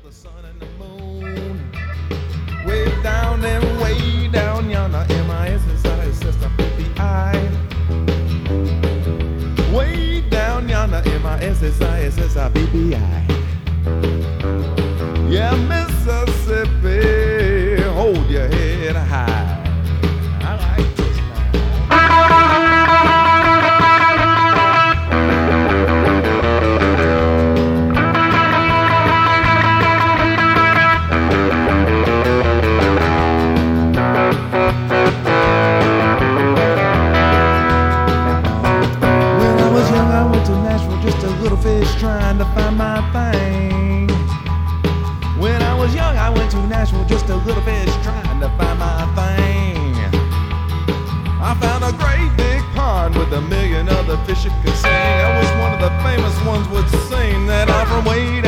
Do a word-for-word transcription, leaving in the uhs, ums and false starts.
the sun and the moon. Way down and way down yonder, M I S S I S S B B I. Way down yonder, M I S S I S S B B I. Yeah, Mississippi, hold your head high. I like this now. When I was young, I went to Nashville, just a little fish trying to find my thing. When I was young, I went to Nashville, just a little fish trying to find my thing. I found a great big pond with a million other fish you could sing. I was one of the famous ones would sing that I'm from way